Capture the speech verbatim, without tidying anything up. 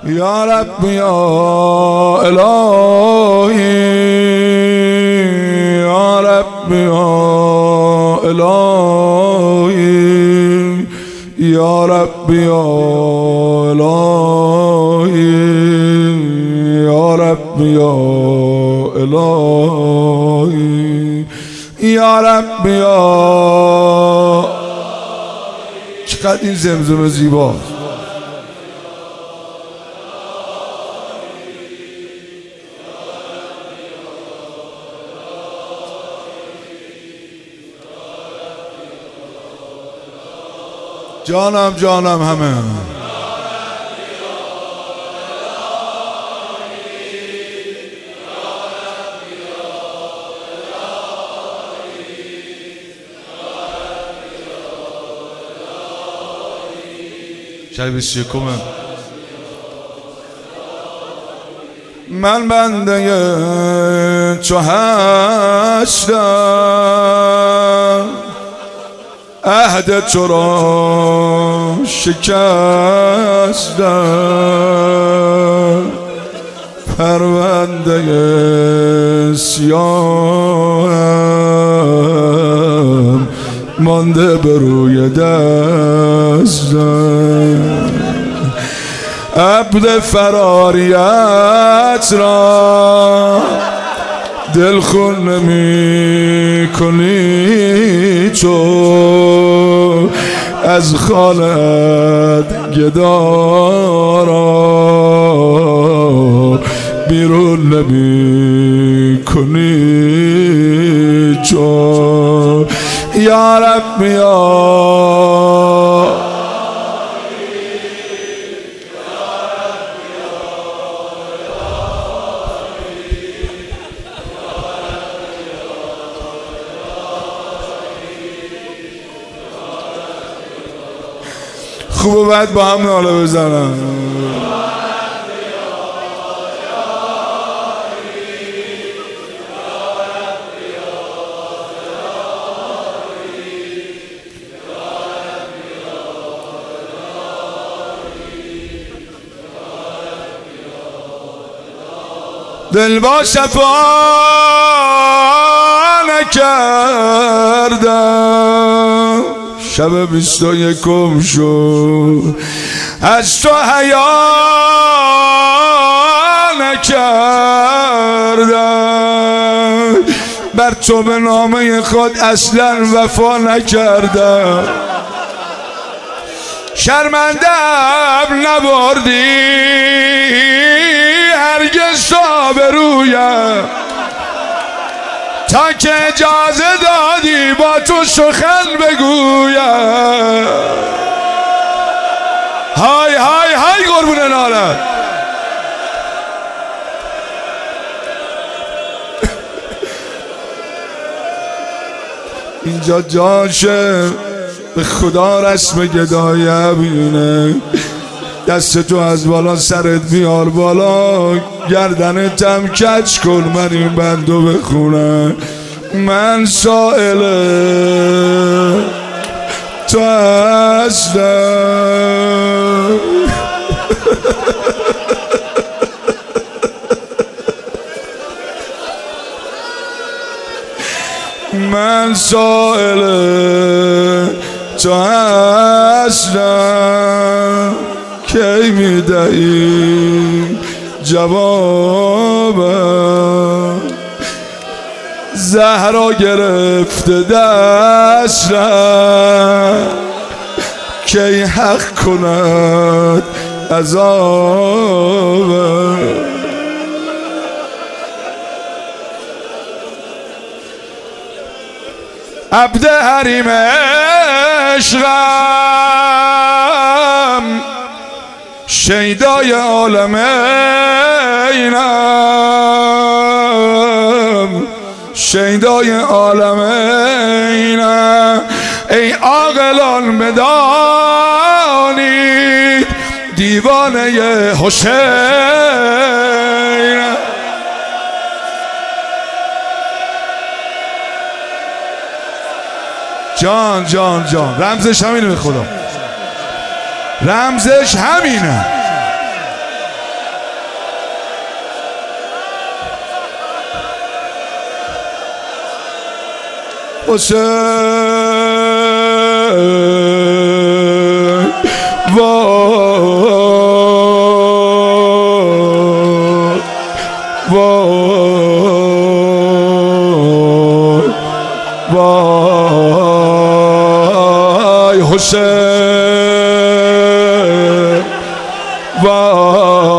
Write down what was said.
یا رب یا الهی یا رب یا الهی یا رب یا الهی یا رب یا الهی یا رب یا. چقدر این زمزمه زیباست. جانم جانم همه شب بیست و یکم من بنده چو هستم عهد تو را شکستم پرونده سیاهم مانده به روی دستم عبد فراریت را دل خون نمی کنی تو از خانت گدا را بیرون نمی کنی تو یا رب یا. خوب و بد با هم ناله بزنم. دل با شفا نکردم شب بیست و یکم شد از تو حیا نکردم بر تو به نامه خود اصلا وفا نکردم شرمنده‌ام نبردی هرگز تا به رویم تا که اجازه دادی با تو سخن بگویم های های های قربون نالت. اینجا جاشه به خدا رسم گدایی بینه دست تو از بالا سرت بیار بالا گردنتم کج کن من این بندو بخونم من سائل تو هستم من سائل تو هستم کی میدهی جوابم زهرا گرفته دستم کی حق کند عذابم عبد حریم عشقم شیدای عالم اینم شیدای عالم اینم ای عاقلان بدانید دیوانه حسین جان جان جان رمزش همینه به خدا رمزش همینه حسین وای وای وای حسین وای